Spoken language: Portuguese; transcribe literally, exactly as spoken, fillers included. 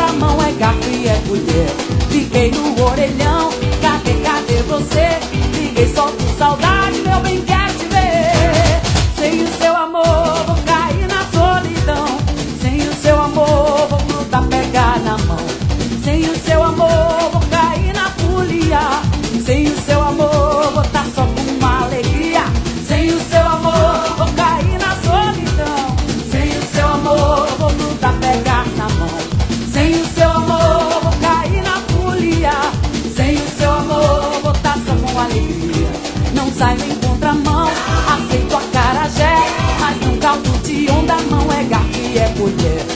onda, mão é garfo e é colher. Fiquei no orelhão, cadê, cadê você? Liguei só por saudade, meu bem, quer te ver. Sem o seu amor vou cair na solidão. Sem o seu amor vou grudar, pegar na mão. Sem o seu amor vou cair na folia. Sem o seu amor vou tá só com uma alegria. Sem o seu amor vou cair na solidão. Sem o seu amor vou grudar, pegar na mão. Sem o seu amor vou cair na folia. Sem o seu amor vou tá só com alegria. Não saio em contramão, aceito a acarajé, mas não caldo de onda, mão é garfo e é colher.